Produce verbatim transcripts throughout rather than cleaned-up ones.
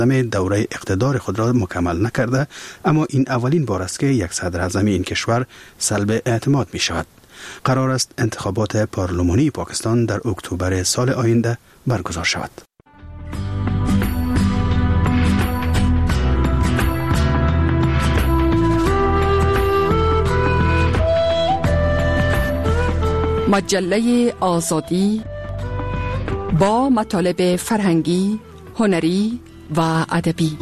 دوره اقتدار خود را مکمل نکرده، اما این اولین بار است که یک صدر اعظم این کشور سلب اعتماد می شود. قرار است انتخابات پارلمانی پاکستان در اکتبر سال آینده برگزار شود. مجله آزادی با مطالب فرهنگی، هنری و ادبی.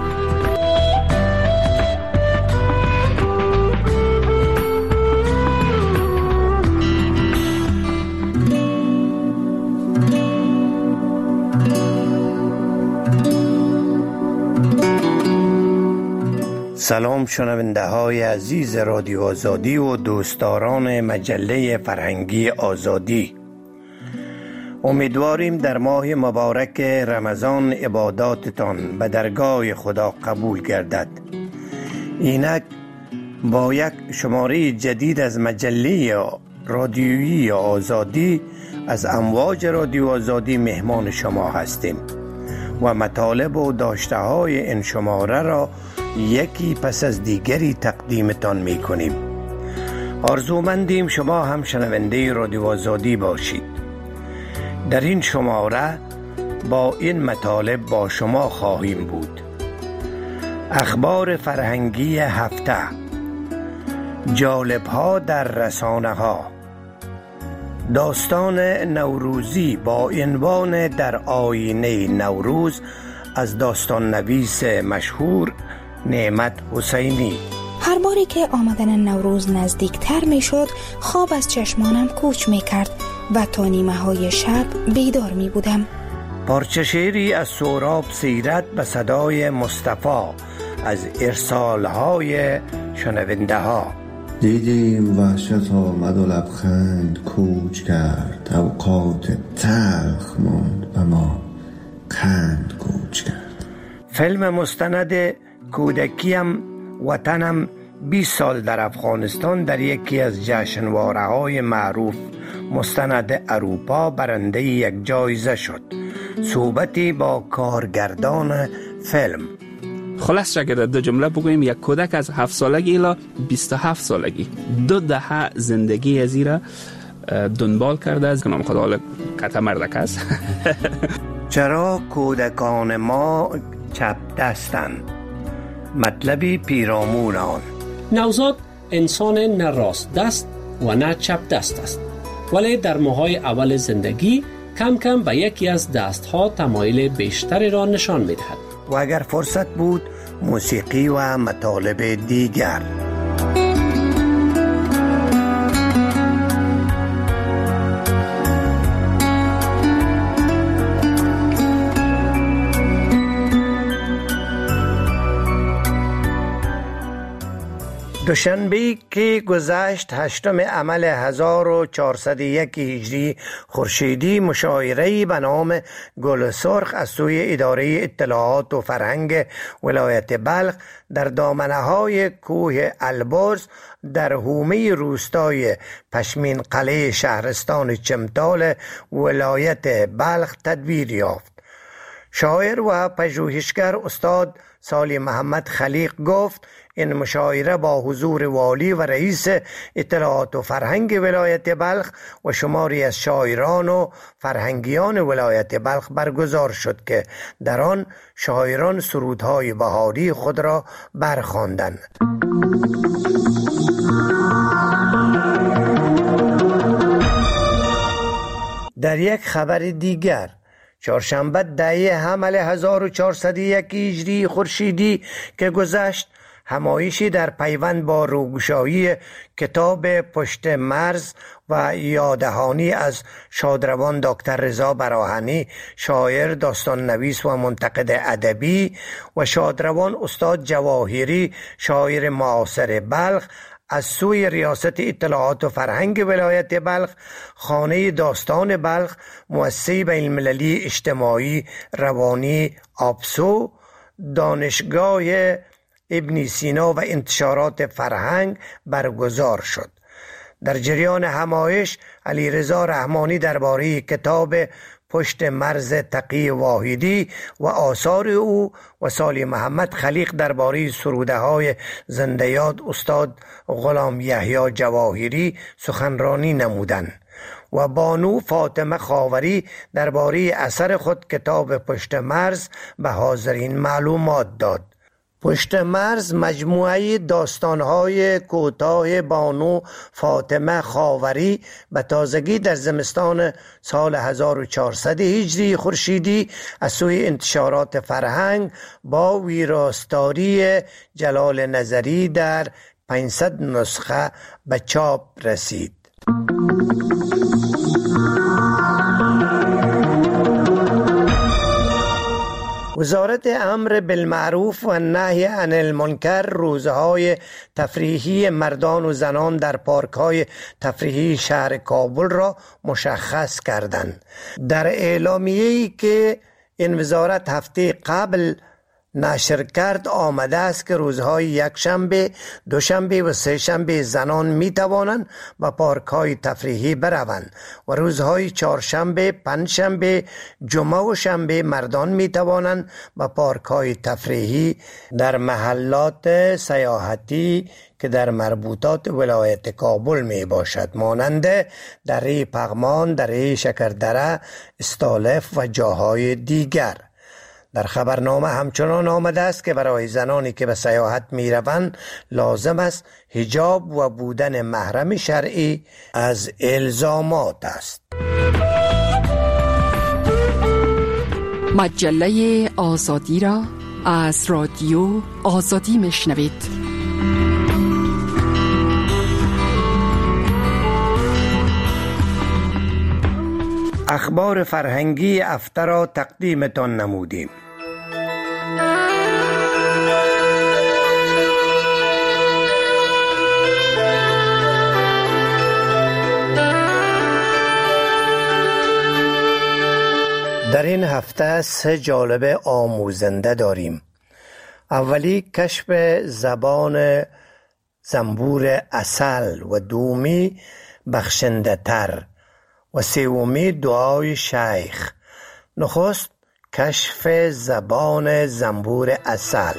سلام شنونده های عزیز رادیو آزادی و دوستداران مجله فرهنگی آزادی. امیدواریم در ماه مبارک رمضان عباداتتان به درگاه خدا قبول گردد. اینک با یک شماره جدید از مجله رادیویی آزادی از امواج رادیو آزادی مهمان شما هستیم و مطالب و داشته های این شماره را یکی پس از دیگری تقدیمتان می کنیم. آرزومندیم شما هم شنونده رادیو آزادی باشید. در این شماره با این مطالب با شما خواهیم بود: اخبار فرهنگی هفته، جالب ها در رسانه ها، داستان نوروزی با عنوان در آینه نوروز از داستان نویس مشهور نعمت حسینی. هر باری که آمدن نوروز نزدیکتر می شد خواب از چشمانم کوچ می کرد و تا نیمه های شب بیدار می بودم. پارچه شعری از سهراب سیرت به صدای مصطفی از ارسال های شنونده ها. دیدیم وحشت آمد و لبخند کوچ کرد، اوقات تلخ ماند و ما قند کوچ کرد. فیلم مستند کودکیم وطنم بیست سال در افغانستان در یکی از جشنواره های معروف مستند اروپا برنده یک جایزه شد. صحبتی با کارگردان فیلم. خلاص اگر دو جمله بگویم، یک کودک از هفت سالگی الی بیست و هفت سالگی دو دهه زندگی از ایرا دنبال کرده است که نام خدا حالا کتا مردک است. چرا کودکان ما چپ دستند؟ مطلبی پیرامون آن. نوزاد انسان نه راست دست و نه چپ دست است، ولی در ماهای اول زندگی کم کم به یکی از دستها تمایل بیشتری را نشان می‌دهد. و اگر فرصت بود موسیقی و مطالب دیگر. دوشنبه که گذشت هشتم عمل هزار و چهارصد و یک هجری خورشیدی، مشاعره‌ای به نام گل سرخ از سوی اداره اطلاعات و فرهنگ ولایت بلخ در دامنه‌های کوه البرز در حومه روستای پشمین قلعه شهرستان چمتال ولایت بلخ تدبیر یافت. شاعر و پژوهشگر استاد سالی محمد خلیق گفت این مشاعره با حضور والی و رئیس اطلاعات و فرهنگ ولایت بلخ و شماری از شاعران و فرهنگیان ولایت بلخ برگزار شد که در آن شاعران سرودهای بهاری خود را برخواندند. در یک خبر دیگر، چهارشنبه دهه حمل هزار و چهارصد و یک هجری خورشیدی که گذشت، همایشی در پیوند با روگشایی کتاب پشت مرز و یاددهانی از شادروان دکتر رضا براهنی، شاعر، داستان نویس و منتقد ادبی، و شادروان استاد جواهری، شاعر معاصر بلخ، از سوی ریاست اطلاعات و فرهنگ ولایت بلخ، خانه داستان بلخ، مؤسسه بین المللی اجتماعی روانی آبسو، دانشگاه ابن سینا و انتشارات فرهنگ برگزار شد. در جریان همایش علیرضا رحمانی درباره کتاب پشت مرز تقی واحدی و آثار او و سالی محمد خلیق درباره سروده های زنده یاد استاد غلام یحیی جواهری سخنرانی نمودند و بانو فاطمه خاوری درباره اثر خود کتاب پشت مرز به حاضرین معلومات داد. پشت مرز مجموعه داستان‌های کوتاه بانو فاطمه خاوری به تازگی در زمستان سال هزار و چهارصد هجری خورشیدی از سوی انتشارات فرهنگ با ویراستاری جلال نظری در پانصد نسخه به چاپ رسید. وزارت امر بالمعروف و نهی عن المنکر روزهای تفریحی مردان و زنان در پارک‌های تفریحی شهر کابل را مشخص کردند. در اعلامیه‌ای که این وزارت هفته قبل نشر کرد آمده است که روزهای یک شنبه، دوشنبه و سه شنبه زنان می توانند به پارک‌های تفریحی بروند و روزهای چهارشنبه، پنجشنبه، جمعه و شنبه مردان می توانند به پارک‌های تفریحی در محلات سیاحتی که در مربوطات ولایت کابل می باشد، مانند دره پغمان، دره شکردره، استالف و جاهای دیگر. در خبرنامه همچنان آمده است که برای زنانی که به سیاحت می روند لازم است حجاب و بودن محرم شرعی از الزامات است. مجله آزادی را از رادیو آزادی می شنوید. اخبار فرهنگی هفته را تقدیمتان نمودیم. در این هفته سه جالب آموزنده داریم. اولی کشف زبان زنبور عسل و دومی بخشنده تر و سومی دعای شیخ. نخست کشف زبان زنبور عسل.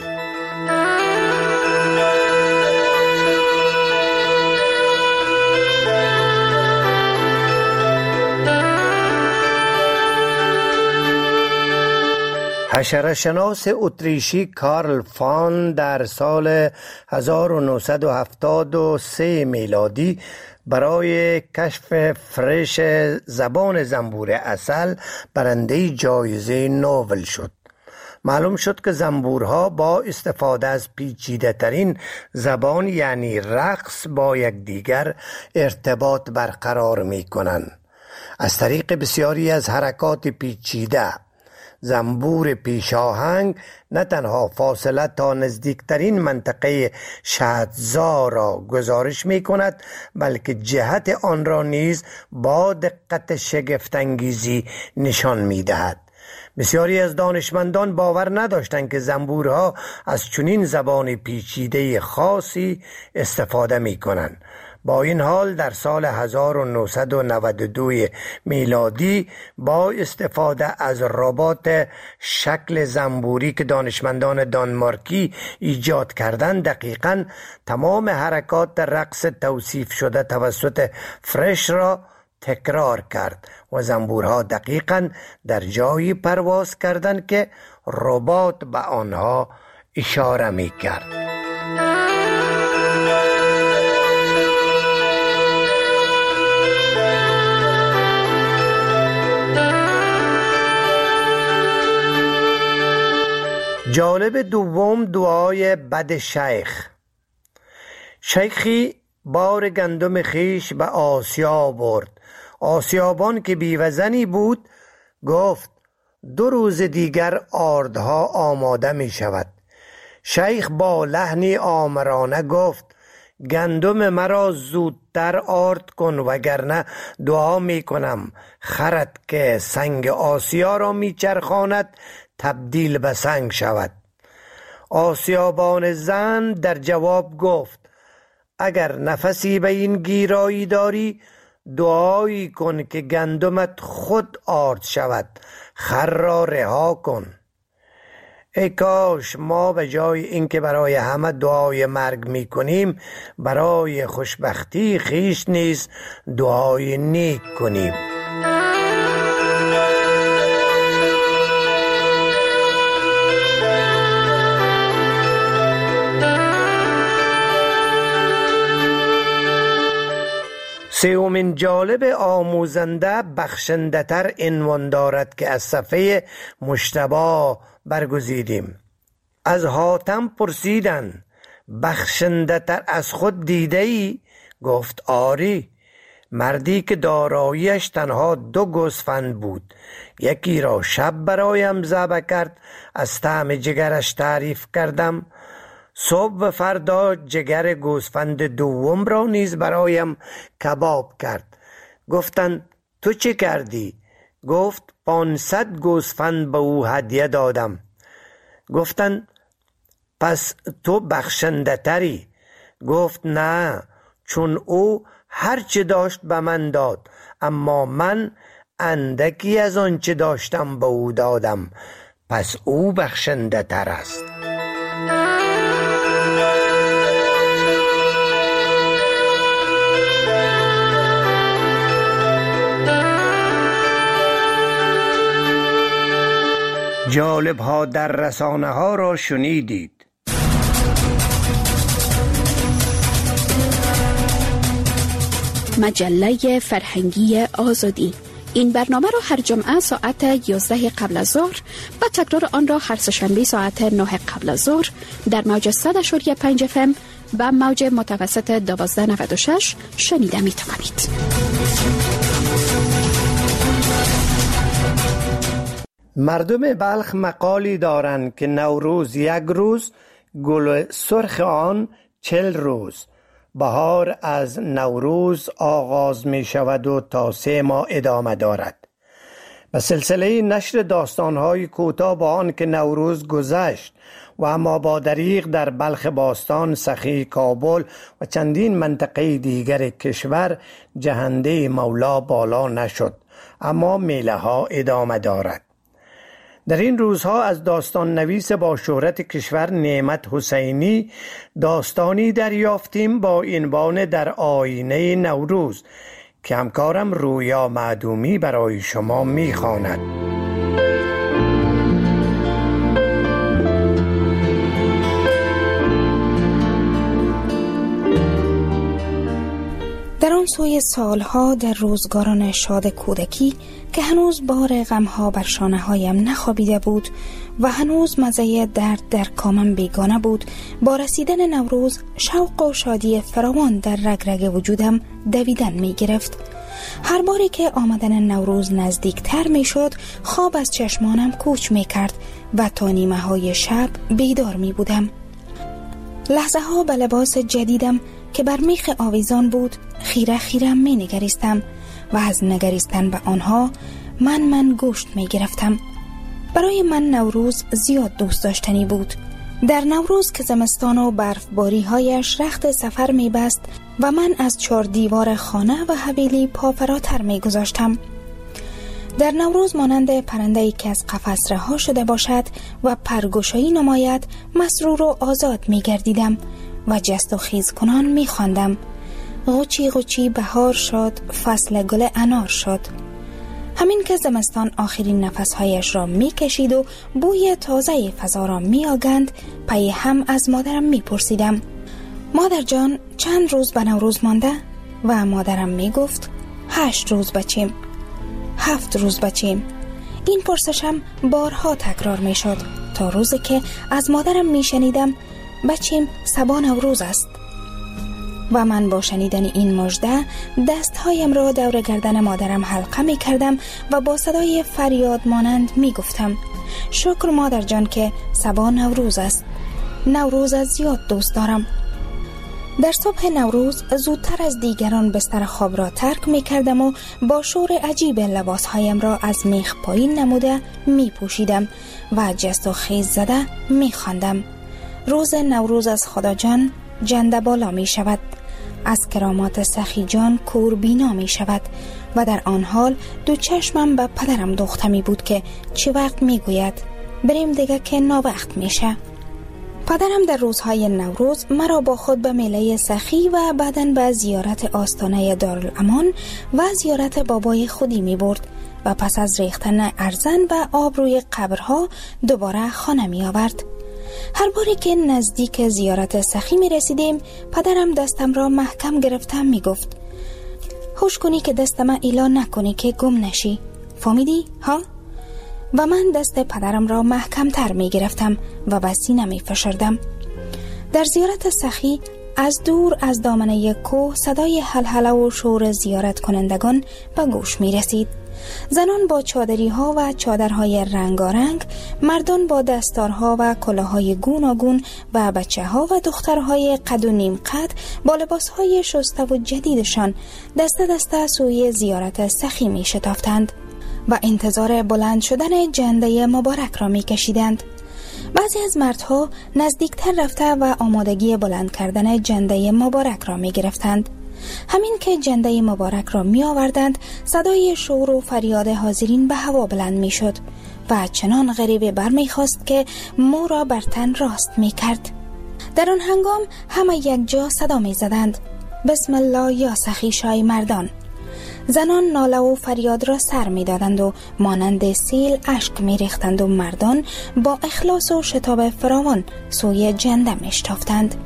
حشره‌شناس اتریشی کارل فان در سال هزار و نهصد و هفتاد و سه میلادی برای کشف فرش زبان زنبور عسل برنده جایزه نوبل شد. معلوم شد که زنبورها با استفاده از پیچیده ترین زبان یعنی رقص با یکدیگر ارتباط برقرار می کنند. از طریق بسیاری از حرکات پیچیده زنبور پیشاهنگ نه تنها فاصله تا نزدیکترین منطقه شهدزا را گزارش می کند بلکه جهت آن را نیز با دقت شگفت‌انگیزی نشان می دهد. بسیاری از دانشمندان باور نداشتند که زنبورها از چنین زبان پیچیده خاصی استفاده می کنند. با این حال در سال هزار و نهصد و نود و دو میلادی با استفاده از ربات شکل زنبوری که دانشمندان دانمارکی ایجاد کردند دقیقاً تمام حرکات رقص توصیف شده توسط فرش را تکرار کرد و زنبورها دقیقاً در جایی پرواز کردند که ربات به آنها اشاره می کرد. جالب دوم دعای بد شیخ. شیخی بار گندم خیش به آسیا برد. آسیابان که بیوزنی بود گفت دو روز دیگر آردها آماده می شود. شیخ با لحنی آمرانه گفت گندم مرا زودتر آرد کن وگرنه دعا می کنم خرد که سنگ آسیا را می چرخاند تبدیل به سنگ شود. آسیابان زن در جواب گفت اگر نفسی به این گیرایی داری دعایی کن که گندمت خود آرد شود، خر را رها کن. ای کاش ما به جای اینکه برای همه دعای مرگ می کنیم، برای خوشبختی خیش نیز دعای نیک کنیم. سومین جالب آموزنده بخشنده تر عنوان دارد که از صفحه مجتبی برگزیدیم. از حاتم پرسیدن بخشنده تر از خود دیده ای؟ گفت آری. مردی که داراییش تنها دو گوسفند بود، یکی را شب برایم ذبح کرد، از طعم جگرش تعریف کردم. صبح و فردا جگر گوسفند دوم را نیز برایم کباب کرد. گفتند تو چه کردی؟ گفت پانصد گوسفند به او هدیه دادم. گفتند پس تو بخشنده تری؟ گفت نه، چون او هر چه داشت به من داد، اما من اندکی از آن چه داشتم به او دادم، پس او بخشنده تر است. جالب ها در رسانه ها را شنیدید. مجله فرهنگی آزادی. این برنامه را هر جمعه ساعت یازده قبل از ظهر و تکرار آن را هر سه‌شنبه ساعت نه قبل از ظهر در موج صد و پنج اف ام و موج متوسط دوازده نود و شش شنیده می توانید. مردم بلخ مقالی دارند که نوروز یک روز، گل سرخ آن چل روز. بهار از نوروز آغاز می شود و تا سه ماه ادامه دارد. به سلسله نشر داستانهای کوتاه با آن که نوروز گذشت و اما با دریغ در بلخ باستان، سخی، کابل و چندین منطقه دیگر کشور جهنده مولا بالا نشد، اما میله ها ادامه دارد. در این روزها از داستان نویس با شهرت کشور نعمت حسینی داستانی دریافتیم با عنوان در آینه نوروز که همکارم رویا معدومی برای شما می‌خواند. در آن سوی سالها در روزگاران شاد کودکی که هنوز بار غمها بر شانه هایم نخوابیده بود و هنوز مزه درد در کامم بیگانه بود، با رسیدن نوروز شوق و شادی فراوان در رگ رگ وجودم دویدن می گرفت. هر باری که آمدن نوروز نزدیکتر می شد، خواب از چشمانم کوچ می کرد و تا نیمه های شب بیدار می بودم. لحظه ها به لباس جدیدم که بر میخ آویزان بود خیره خیره می نگریستم و از نگریستن به آنها من من گوشت می گرفتم. برای من نوروز زیاد دوست داشتنی بود. در نوروز که زمستان و برفباری هایش رخت سفر می بست و من از چهار دیوار خانه و حویلی پا فراتر می گذاشتم. در نوروز مانند پرنده‌ای که از قفس رها شده باشد و پرگشایی نماید مسرور و آزاد می گردیدم و جست و خیز کنان می خواندم: غوچی غوچی بهار شد، فصل گل انار شد. همین که زمستان آخرین نفسهایش را می کشید و بوی تازه فضا را می آگند، پی هم از مادرم می پرسیدم: مادر جان چند روز به نوروز مانده؟ و مادرم می گفت: هشت روز بچیم، هفت روز بچیم. این پرسشم بارها تکرار می شد تا روزی که از مادرم می شنیدم: بچیم صبا نوروز است. و من با شنیدن این مژده دستهایم را دور گردن مادرم حلقه می کردم و با صدای فریاد مانند می گفتم: شکر مادر جان که صبا نوروز است. نوروز از زیاد دوست دارم. در صبح نوروز زودتر از دیگران بستر خواب را ترک می کردم و با شور عجیب لباسهایم را از میخ پایین نموده می پوشیدم و جست و خیز زده می خواندم: روز نوروز از خدا جان جنده بالا می شود، از کرامات سخی جان کوربینا می شود و در آن حال دو چشمم به پدرم دوخته می بود که چه وقت می گوید بریم دیگه که ناوقت میشه. پدرم در روزهای نوروز مرا با خود به میله سخی و بعداً به زیارت آستانه دارالامان و زیارت بابای خودی می برد و پس از ریختن ارزن و آب روی قبرها دوباره خانه می آورد. هر باری که نزدیک زیارت سخی می رسیدیم پدرم دستم را محکم گرفتم می گفت هوش کنی که دستم ایلا نکنی که گم نشی. فهمیدی؟ ها؟ و من دست پدرم را محکم تر می گرفتم و به سینه می فشردم. در زیارت سخی از دور از دامنه کوه صدای هلهله و شور زیارت کنندگان به گوش می رسید. زنان با چادری ها و چادرهای رنگارنگ، مردان با دستارها و کلاهای گوناگون و بچه ها و دخترهای قد و نیم قد با لباس های شسته و جدیدشان دسته دسته سوی زیارت سخی می شتافتند و انتظار بلند شدن جنده مبارک را می کشیدند. بعضی از مردها نزدیکتر رفته و آمادگی بلند کردن جنده مبارک را می گرفتند. همین که جنده مبارک را می آوردند صدای شور و فریاد حاضرین به هوا بلند می شد و چنان غریبه بر می خواست که مو را بر تن راست می کرد. در آن هنگام همه یک جا صدا می زدند بسم الله یا سخی شای مردان. زنان ناله و فریاد را سر می دادند و مانند سیل اشک می ریختند و مردان با اخلاص و شتاب فراوان سوی جنده می شتافتند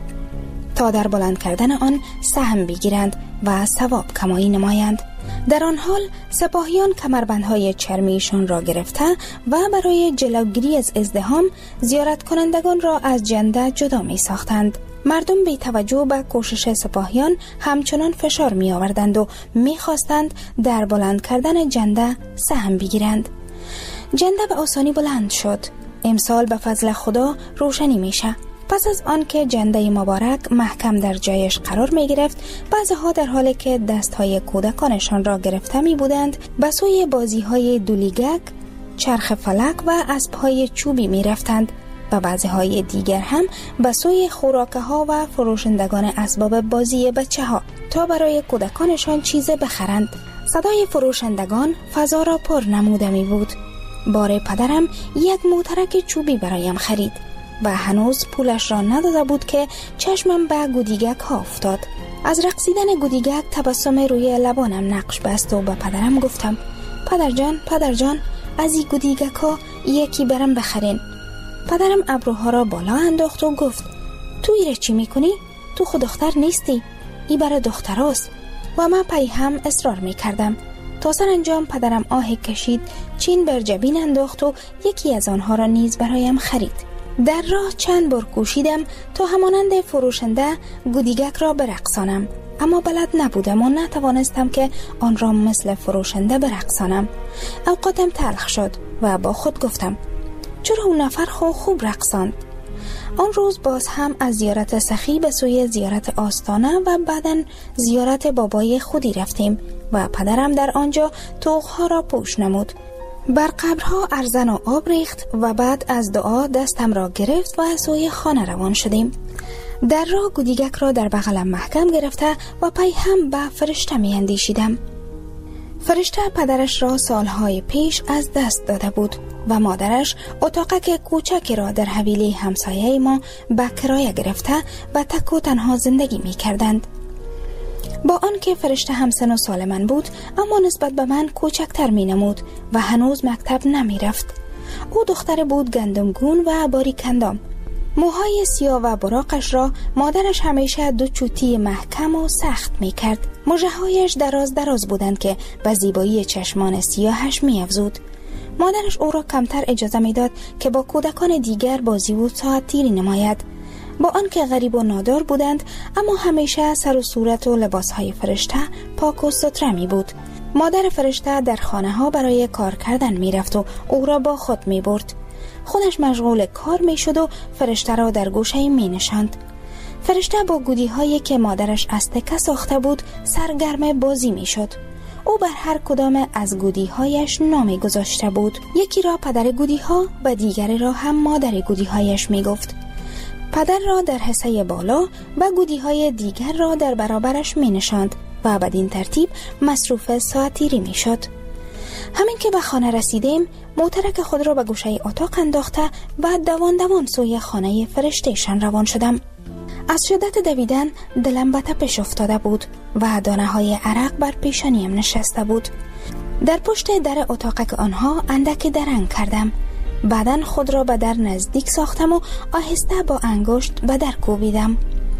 تا در بلند کردن آن سهم بگیرند و ثواب کمایی نمایند. در آن حال سپاهیان کمربندهای چرمیشان را گرفته و برای جلوگیری از ازدحام زیارت کنندگان را از جنده جدا می ساختند. مردم بی توجه به کوشش سپاهیان همچنان فشار می آوردند و می خواستند در بلند کردن جنده سهم بگیرند. جنده به آسانی بلند شد. امسال به فضل خدا روشنی میشه. پس از آن که جنده مبارک محکم در جایش قرار می گرفت، بعضها در حالی که دستهای کودکانشان را گرفته می بودند به سوی بازی های دولیگک، چرخ فلک و اسبهای چوبی می رفتند و بعضی های دیگر هم به سوی خوراکه ها و فروشندگان اسباب بازی بچه ها تا برای کودکانشان چیز بخرند. صدای فروشندگان فضا را پر نموده می بود. بار پدرم یک موترک چوبی برایم خرید و هنوز پولش را نداده بود که چشمم به گودیگک ها افتاد. از رقصیدن گودیگک تبسم روی لبانم نقش بست و به پدرم گفتم پدر جان پدر جان از این گودیگک ها یکی برم بخرین. پدرم ابروها را بالا انداخت و گفت تو ایره چی میکنی؟ تو خود دختر نیستی، ای برای دختر است. و من پی هم اصرار میکردم. تا سرانجام پدرم آه کشید، چین بر جبین انداخت و یکی از آنها را نیز برایم خرید. در راه چند بار کوشیدم تا همانند فروشنده گودیگک را برقصانم، اما بلد نبودم و نتوانستم که آن را مثل فروشنده برقصانم. اوقاتم تلخ شد و با خود گفتم چرا اون نفر خو خوب رقصاند. آن روز باز هم از زیارت سخی به سوی زیارت آستانه و بعداً زیارت بابای خودی رفتیم و پدرم در آنجا طوقها را پوش نمود. بر قبرها ارزن و آب ریخت و بعد از دعا دستم را گرفت و سوی خانه روان شدیم. در راه گودیگک را در بغلم محکم گرفته و پی هم به فرشته می اندیشیدم. فرشته پدرش را سالهای پیش از دست داده بود و مادرش اتاقک کوچکی را در حویلی همسایه ما به کرایه گرفته و تک و تنها زندگی می کردند. با آنکه فرشته همسن و سال من بود، اما نسبت به من کوچکتر می نمود و هنوز مکتب نمی رفت. او دختر بود گندمگون و باریکندام. موهای سیاه و براقش را مادرش همیشه دو چوتی محکم و سخت می کرد. مژه‌هایش دراز دراز بودند که به زیبایی چشمان سیاهش می افزود. مادرش او را کمتر اجازه می داد که با کودکان دیگر بازی و ساعت تیری نماید. با آنکه غریب و نادار بودند، اما همیشه سر و صورت و لباسهای فرشته پاک و ستره می بود. مادر فرشته در خانه ها برای کار کردن می رفت و او را با خود می برد. خودش مشغول کار می شد و فرشته را در گوشه می نشاند. فرشته با گودی هایی که مادرش از تکه ساخته بود سرگرم بازی می شد. او بر هر کدام از گودی هایش نامی گذاشته بود. یکی را پدر گودی ها و دیگری را هم مادر گودی هایش می گفت. پدر را در حصه بالا و گودی‌های دیگر را در برابرش می نشاند و بدین ترتیب مصروف ساعتیری می شد. همین که به خانه رسیدیم، موترک خود را به گوشه اتاق انداخته و دوان دوان سوی خانه فرشته‌شان روان شدم. از شدت دویدن دلم به تپش افتاده بود و دانه های عرق بر پیشانیم نشسته بود. در پشت در اتاق آنها اندک درنگ کردم. بعدن خود را به در نزدیک ساختم و آهسته با انگشت به در کوبیدم.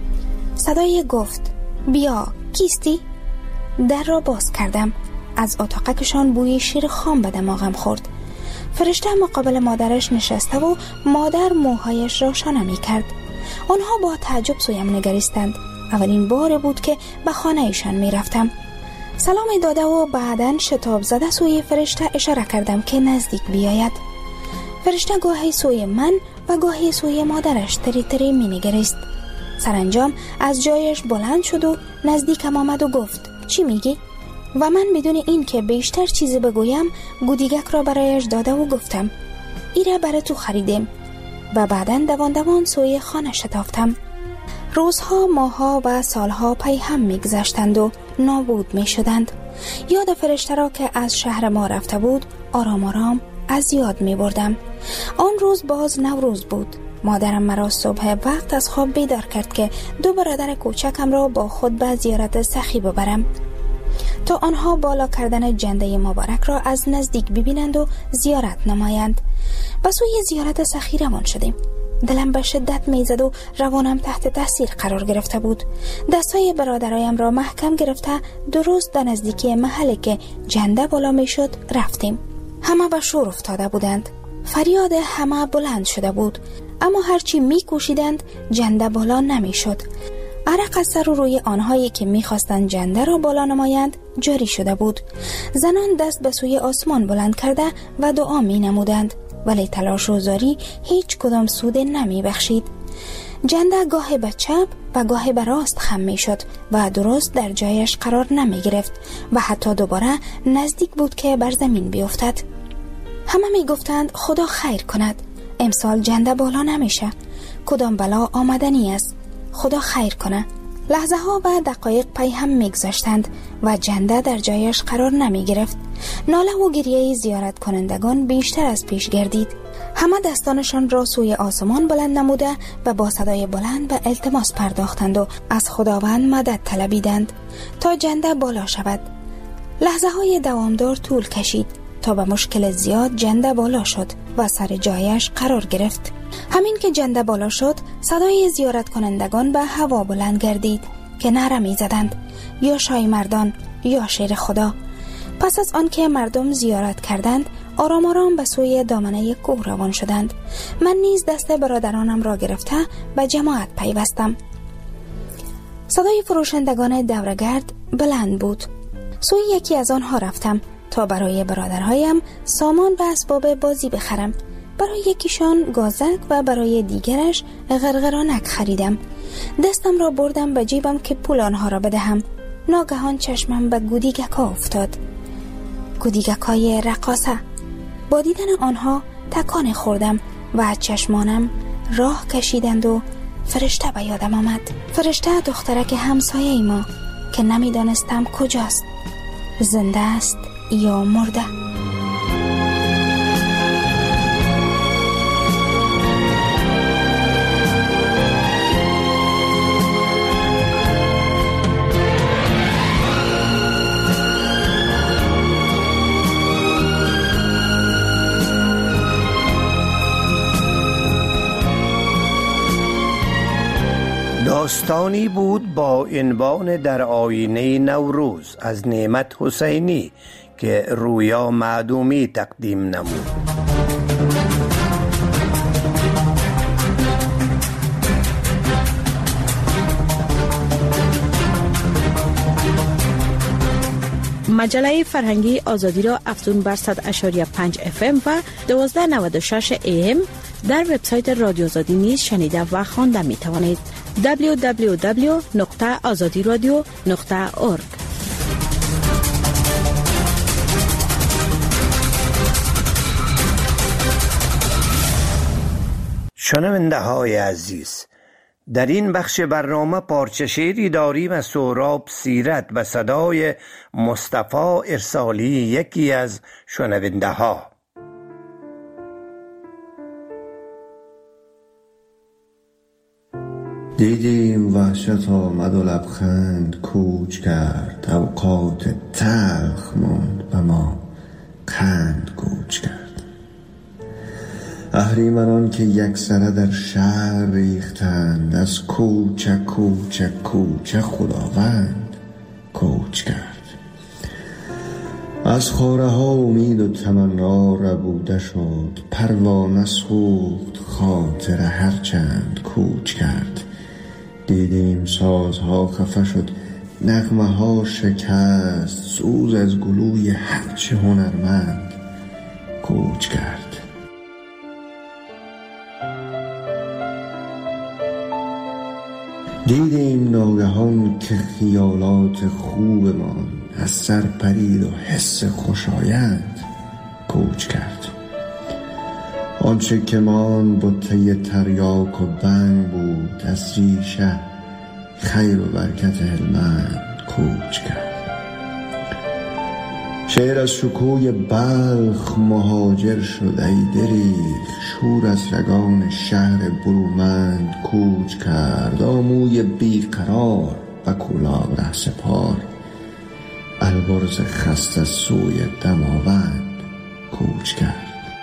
صدای گفت: بیا، کیستی؟ در را باز کردم. از اتاقکشان بوی شیر خام به دماغم خورد. فرشته مقابل مادرش نشسته و مادر موهایش را شانه می کرد. آنها با تعجب سویم نگریستند. اولین بار بود که به خانه ایشان می رفتم. سلام داده و بعدن شتاب زده سوی فرشته اشاره کردم که نزدیک بیاید. فرشته گاهی سوی من و گاهی سوی مادرش تری تری می نگریست. سرانجام از جایش بلند شد و نزدیکم آمد و گفت: چی میگی؟ و من بدون این که بیشتر چیزی بگویم گودیگک را برایش داده و گفتم: ایره برای تو خریدیم. و بعدن دوان دوان سوی خانه شتافتم. روزها، ماهها و سالها پی هم میگذشتند و نابود می شدند. یاد فرشته را که از شهر ما رفته بود آرام آرام از یاد می بردم. آن روز باز نوروز بود. مادرم مرا صبح وقت از خواب بیدار کرد که دو برادر کوچکم را با خود به زیارت سخی ببرم تا آنها بالا کردن جنده مبارک را از نزدیک ببینند و زیارت نمایند. به سوی زیارت سخی روان شدیم. دلم به شدت میزد و روانم تحت تاثیر قرار گرفته بود. دستای برادرایم را محکم گرفته درست در نزدیکی محلی که جنده بالا میشد رفتیم. همه به شور افتاده بودند. فریاد همه بلند شده بود، اما هرچی میکوشیدند جنده بالا نمیشد. عرق از سر و روی آنهایی که میخواستند جنده را بالا نمایند جاری شده بود. زنان دست به سوی آسمان بلند کرده و دعا می نمودند، ولی تلاش و زاری هیچ کدام سود نمی بخشید. جنده گاه به چپ و گاه به راست خم می شد و درست در جایش قرار نمی گرفت و حتی دوباره نزدیک بود که بر زمین بیفتد. همه می گفتند خدا خیر کند، امسال جنده بالا نمیشه، کدام بلا آمدنی است، خدا خیر کنه. لحظه ها و دقایق پی هم میگذاشتند و جنده در جایش قرار نمی گرفت. ناله و گریه زیارت کنندگان بیشتر از پیش گردید. همه دستانشان را سوی آسمان بلند نموده و با صدای بلند به التماس پرداختند و از خداوند مدد طلبیدند تا جنده بالا شود. لحظه های دوامدار طول کشید تا به مشکل زیاد جنده بالا شد و سر جایش قرار گرفت. همین که جنده بالا شد صدای زیارت کنندگان به هوا بلند گردید که نعره می زدند: یا شای مردان، یا شیر خدا. پس از آن که مردم زیارت کردند آرام آرام به سوی دامنه کوه روان شدند. من نیز دست برادرانم را گرفته به جماعت پیوستم. صدای فروشندگان دورگرد بلند بود. سوی یکی از آنها رفتم تا برای برادرهایم سامان و اسباب بازی بخرم. برای یکیشان گازک و برای دیگرش غرغرانک خریدم. دستم را بردم به جیبم که پول آنها را بدهم. ناگهان چشمم به گودیگکا افتاد. گودیگکای رقاصه. با دیدن آنها تکان خوردم و چشمانم راه کشیدند و فرشته به یادم آمد. فرشته دخترک همسایه ما که نمیدانستم کجاست، زنده است یا مرده. داستانی بود با عنوان در آینه نوروز از نعمت حسینی که رویا معدومی تقدیم نمود. مجله فرهنگی آزادی را افزون بر صد و شش پنج اف ام و دوازده نود و شش ای ام در وبسایت رادیو آزادی نیز شنیده و خوانده می توانید. دبلیو دبلیو دبلیو نقطه آزادی رادیو نقطه اورگ. شنونده های عزیز، در این بخش برنامه پارچه شعری داریم از سهراب سیرت به صدای مصطفی ارسالی، یکی از شنونده ها. دیدیم وحشت آمد و لبخند کوچ کرد، اوقات تلخ ماند و ما قند کوچ کرد. اهریمنان که یکسره در شهر ریختند، از کوچک کوچک کوچک خداوند کوچ کرد. از خاره ها امید و تمنا ربوده شد، پروانه سوخت خاطر هرچند کوچ کرد. دیدیم سازها خفه شد، نغمه ها شکست، سوز از گلوی هرچه هنرمند کوچ کرد. دیدیم ناگهان که خیالات خوبمان از سر پرید و حس خوشایند کوچ کرد. آنچه که مان بطه تریاک و بنگ بود، از ریشه خیر و برکت هلمند کوچ کرد. شعر از شکوی بلخ مهاجر شد، ای دریغ شور از رگان شهر برومند کوچ کرد. آموی بیقرار و کلاه رهسپار، البرز خسته سوی دماوند کوچ کرد.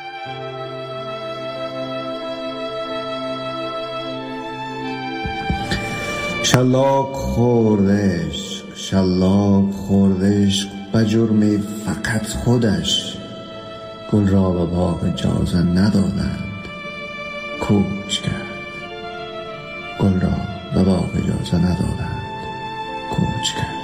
شلاق خوردش شلاق خوردش به جرم فقط خودش، گل را به باغ اجازه ندادند کوچ کرد. گل را به باغ اجازه ندادند کوچ کرد.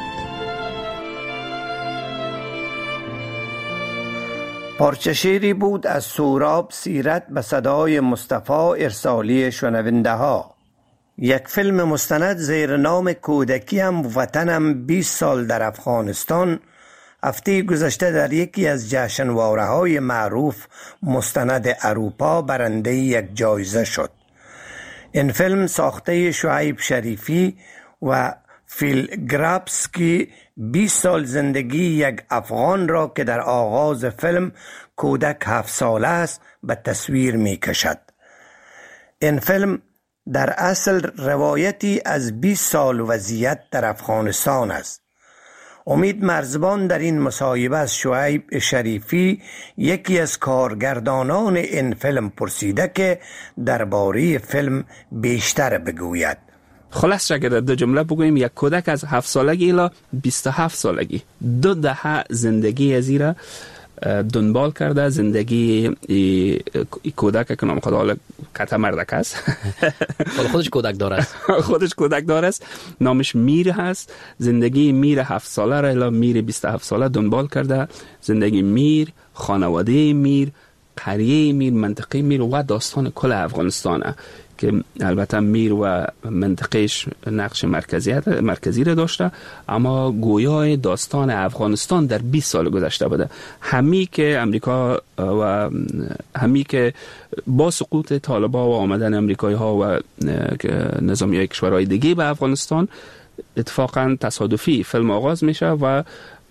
پارچه شعری بود از سهراب سیرت به صدای مصطفی ارسالی شنونده ها. یک فیلم مستند زیر نام کودکیم وطنم بیست سال در افغانستان هفته گذشته در یکی از جشنواره های معروف مستند اروپا برنده یک جایزه شد. این فیلم ساخته شعیب شریفی و فیل گرابسکی بیست سال زندگی یک افغان را که در آغاز فیلم کودک هفت ساله است به تصویر می کشد. این فیلم در اصل روایتی از بیست سال وضعیت در افغانستان است. امید مرزبان در این مصاحبه از شعیب شریفی، یکی از کارگردانان این فیلم، پرسیده که درباره فیلم بیشتر بگوید. خلاص اگر در دو جمله بگوییم، یک کودک از هفت سالگی الی بیست و هفت سالگی دو دهه زندگی از ایره دنبال کرده. زندگی ای کودک که نام خدا حالا کتا مردک است، خودش کودک دار است خودش کودک دار است، نامش میر هست. زندگی میر هفت ساله را الی میر بیست و هفت ساله دنبال کرده. زندگی میر، خانواده میر، قریه میر، منطقه میر و داستان کل افغانستانه که البته میر و منطقهش نقش مرکزیت مرکزی را داشته، اما گویای داستان افغانستان در بیست سال گذشته بوده. همی که امریکا و همی که با سقوط طالبان و آمدن امریکایی ها و نظامی کشورهای دیگه به افغانستان اتفاقا تصادفی فیلم آغاز میشه و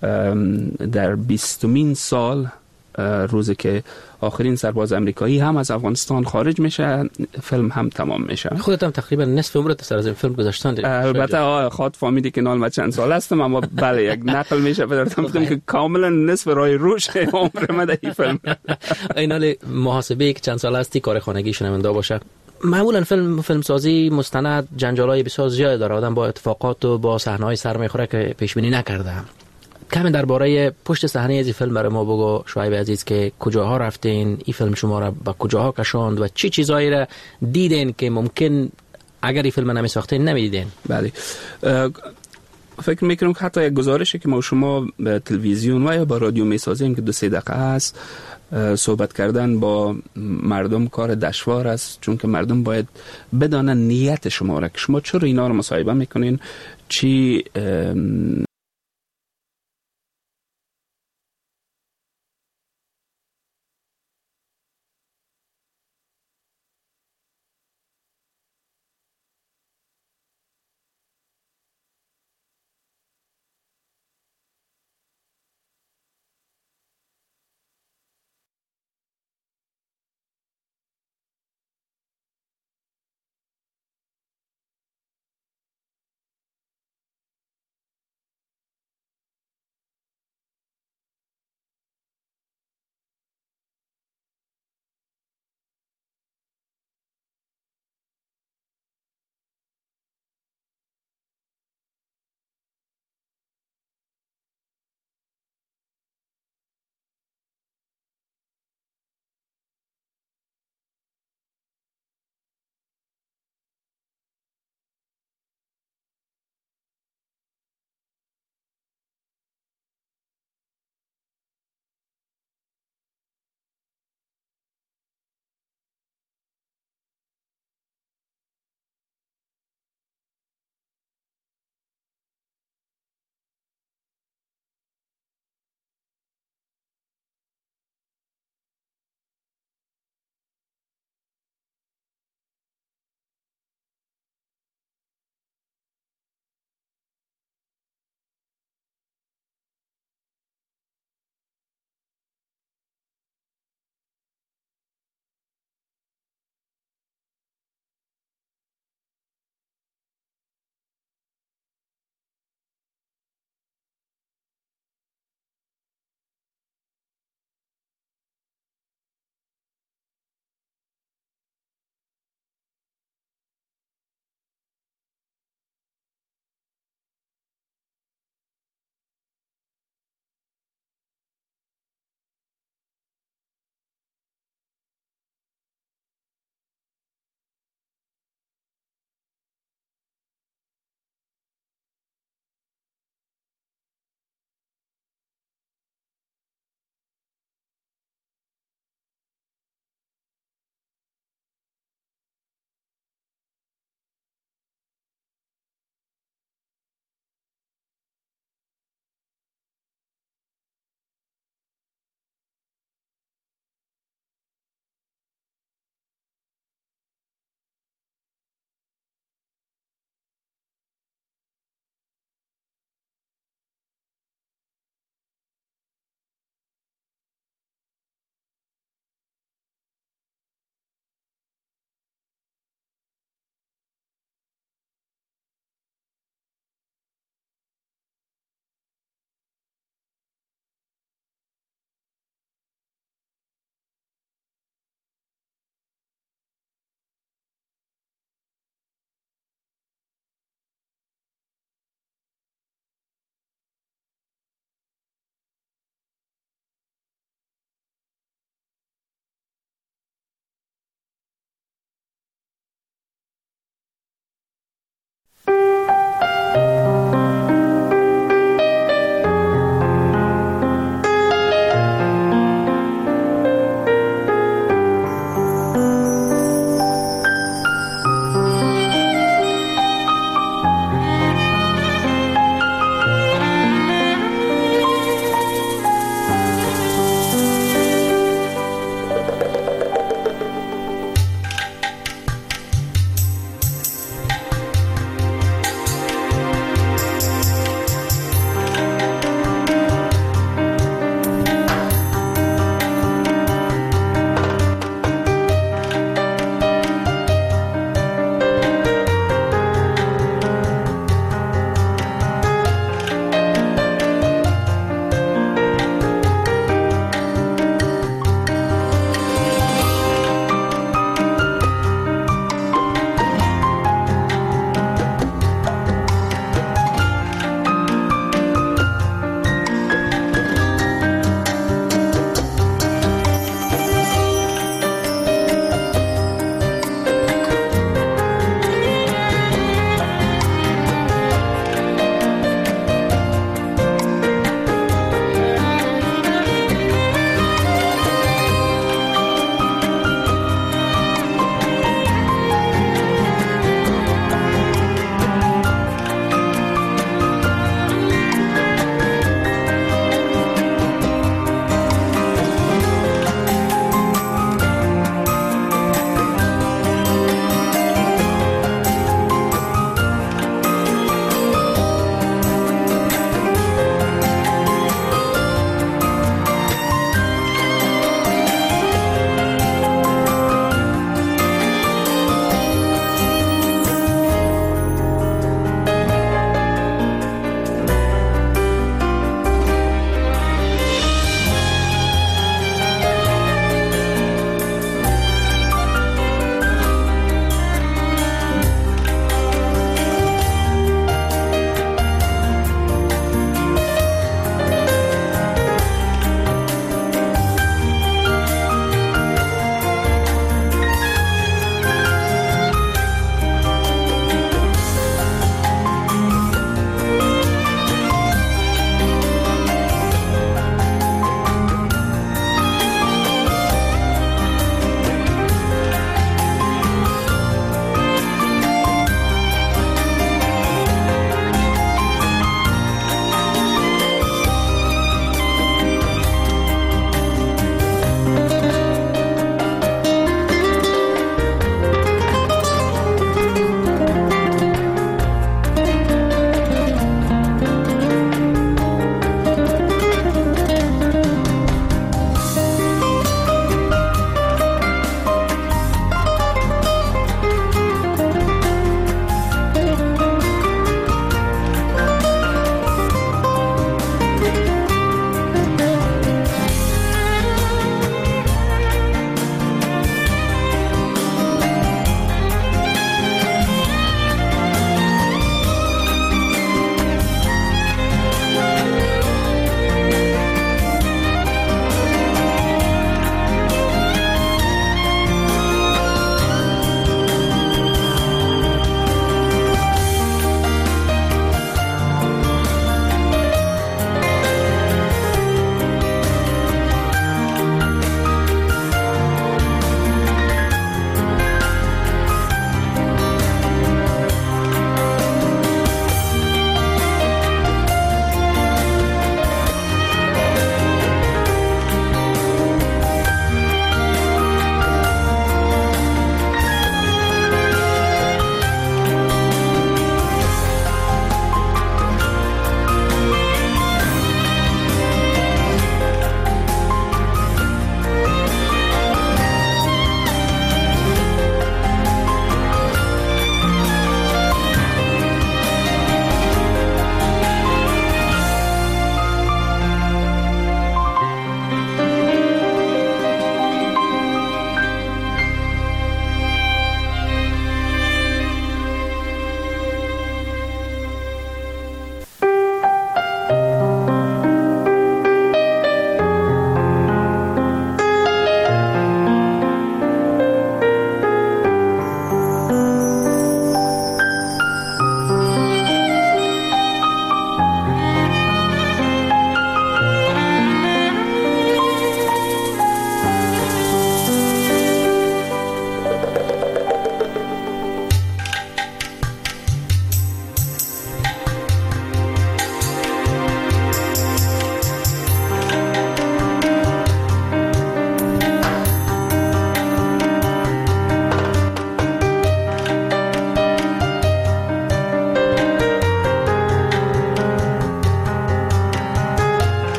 در بیستمین سال، روزی که آخرین سرباز امریکایی هم از افغانستان خارج میشه، فیلم هم تمام میشه. خودت هم تقریبا نصف عمرت سر از این فیلم گذاشتن. البته آه خاط فهمیدی که نال ما چند سال هستم، اما بله یک نقل میشه بدارتم که کاملا نصف راه روش عمر من در این فیلم. این حال محاسبه که چند سال هستی کار خانگی شنونده باشه. معمولا فیلم فیلم سازی مستند جنجالای بسیار زیاد داره، آدم با اتفاقات و با صحنه‌های سر میخوره که پیش بینی نکرده. کمی درباره پشت صحنه از این فیلم برای ما بگو شعیب عزیز، که کجاها رفتین، این فیلم شما را به کجاها کشاند و چی چیزایی را دیدین که ممکن اگر این فیلم نمی ساختین نمیدیدین؟ بله، فکر میکنم که حتی یک گزارشی که ما شما به تلویزیون و یا با رادیو میسازیم که دو سه دقیقه است، صحبت کردن با مردم کار دشوار است، چون که مردم باید بدانن نیت شما را که شما چرا اینا رو مصاحبه میکنین، چی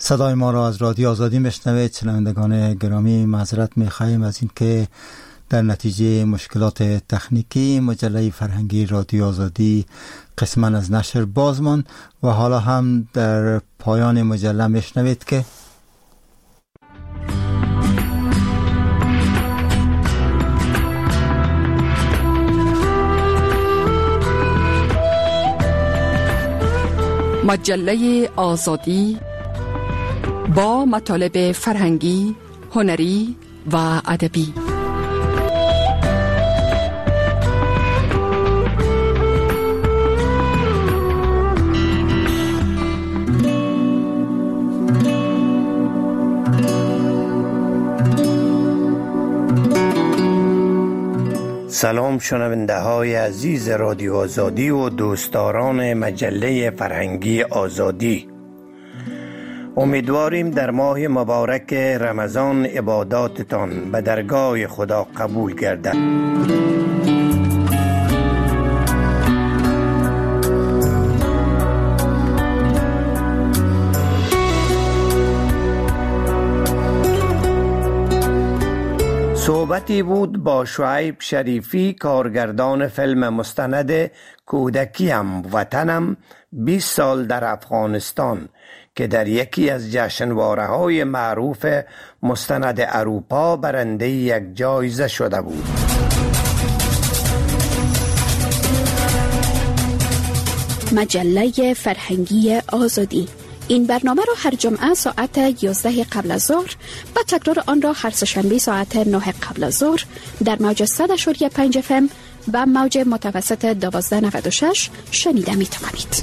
صدای ما را از رادیو آزادی میشنوید. شنوندگان گرامی، معذرت میخواهیم از اینکه در نتیجه مشکلات تکنیکی مجله فرهنگی رادیو آزادی قسما از نشر باز ماند و حالا هم در پایان مجله میشنوید که مجله آزادی با مطالب فرهنگی، هنری و ادبی. سلام شنونده های عزیز رادیو آزادی و دوستداران مجله فرهنگی آزادی. امیدواریم در ماه مبارک رمضان عباداتتان به درگاه خدا قبول گردد. صحبتی بود با شعیب شریفی، کارگردان فیلم مستند کودکیم وطنم بیست سال در افغانستان، که در یکی از جشنواره های معروف مستند اروپا برنده یک جایزه شده بود. مجله فرهنگی آزادی. این برنامه را هر جمعه ساعت یازده قبل از ظهر و تکرار آن را هر سه‌شنبه ساعت نه قبل از ظهر در موج صد و پنج اف ام و موج متوسط دوازده نود و شش شنیده می توانید.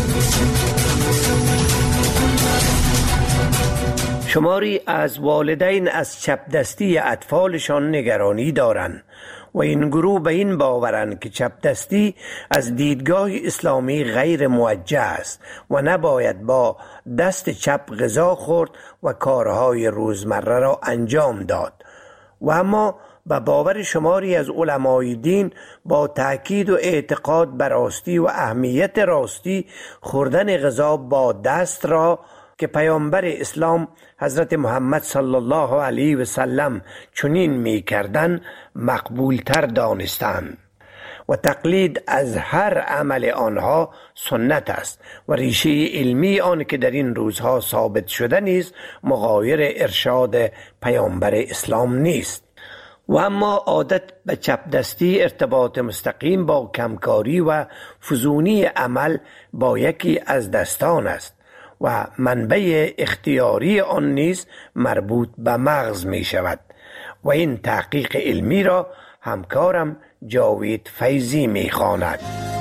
شماری از والدین از چپ دستی اطفالشان نگرانی دارند و این گروه به این باورند که چپ دستی از دیدگاه اسلامی غیر موجه است و نباید با دست چپ غذا خورد و کارهای روزمره را انجام داد. و اما به باور شماری از علمای دین با تأکید و اعتقاد بر راستی و اهمیت راستی خوردن غذا با دست را که پیامبر اسلام حضرت محمد صلی الله علیه و سلم چنین می کردن مقبول تر دانستند و تقلید از هر عمل آنها سنت است و ریشه علمی آن که در این روزها ثابت شده نیست مغایر ارشاد پیامبر اسلام نیست. و اما عادت به چپ دستی ارتباط مستقیم با کمکاری و فزونی عمل با یکی از دستان است و منبع اختیاری آن نیز مربوط به مغز می شود و این تحقیق علمی را همکارم جاوید فیضی می خواند.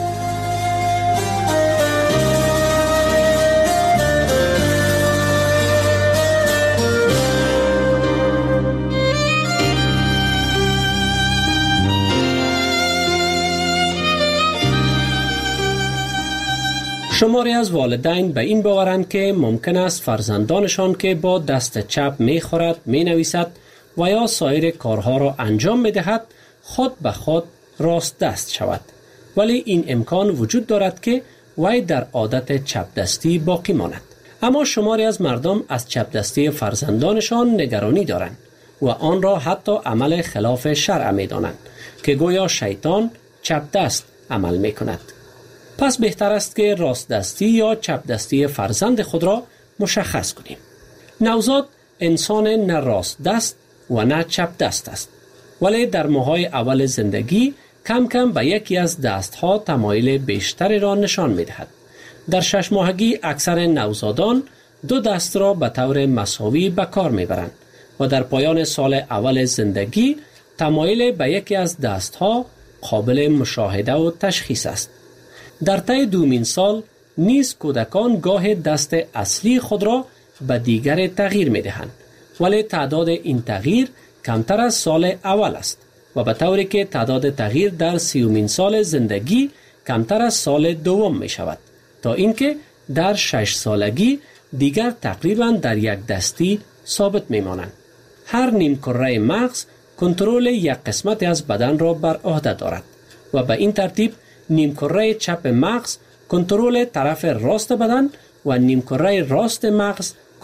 شماری از والدین به این باورند که ممکن است فرزندانشان که با دست چپ می خورد، می نویسد و یا سایر کارها را انجام می دهد خود به خود راست دست شود، ولی این امکان وجود دارد که وی در عادت چپ دستی باقی ماند. اما شماری از مردم از چپ دستی فرزندانشان نگرانی دارند و آن را حتی عمل خلاف شرع می دانند که گویا شیطان چپ دست عمل می کند. پس بهتر است که راست دستی یا چپ دستی فرزند خود را مشخص کنیم. نوزاد انسان نه راست دست و نه چپ دست است، ولی در ماه‌های اول زندگی کم کم به یکی از دستها تمایل بیشتری را نشان می دهد. در شش ماهگی اکثر نوزادان دو دست را به طور مساوی به کار می برند و در پایان سال اول زندگی تمایل به یکی از دستها قابل مشاهده و تشخیص است. در طی دومین سال نیز کودکان گاه دست اصلی خود را به دیگر تغییر می دهند، ولی تعداد این تغییر کمتر از سال اول است و به طوری که تعداد تغییر در سیومین سال زندگی کمتر از سال دوم می شود، تا اینکه در شش سالگی دیگر تقریبا در یک دستی ثابت می مانند. هر نیم کره مغز کنترل یک قسمت از بدن را بر عهده دارد و به این ترتیب نیمکره چپ مغز کنترل طرف راست بدن و نیمکره راست مغز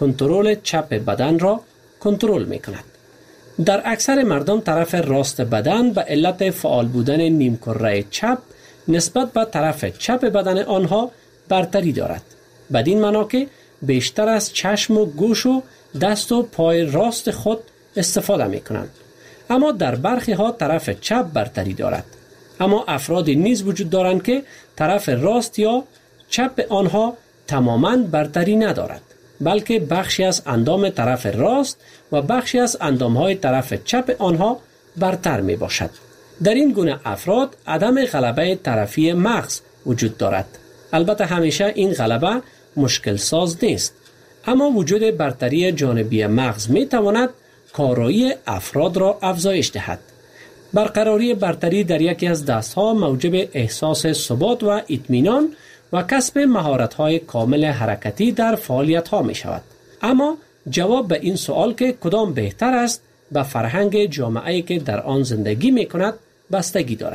کنترل چپ بدن را کنترل می کند. در اکثر مردم طرف راست بدن به علت فعال بودن نیمکره چپ نسبت به طرف چپ بدن آنها برتری دارد. بدین معنا که بیشتر از چشم و گوش و دست و پای راست خود استفاده می کنند. اما در برخی ها طرف چپ برتری دارد. اما افرادی نیز وجود دارند که طرف راست یا چپ آنها تماما برتری ندارد، بلکه بخشی از اندام طرف راست و بخشی از اندامهای طرف چپ آنها برتر می باشد. در این گونه افراد عدم غلبه طرفی مغز وجود دارد. البته همیشه این غلبه مشکل ساز نیست، اما وجود برتری جانبی مغز می تواند کارایی افراد را افزایش دهد. برقراری برتری در یکی از دستها موجب احساس ثبات و اطمینان و کسب مهارت‌های کامل حرکتی در فعالیت‌ها می شود. اما جواب به این سوال که کدام بهتر است به فرهنگ جامعه‌ای که در آن زندگی می کند بستگی دارد.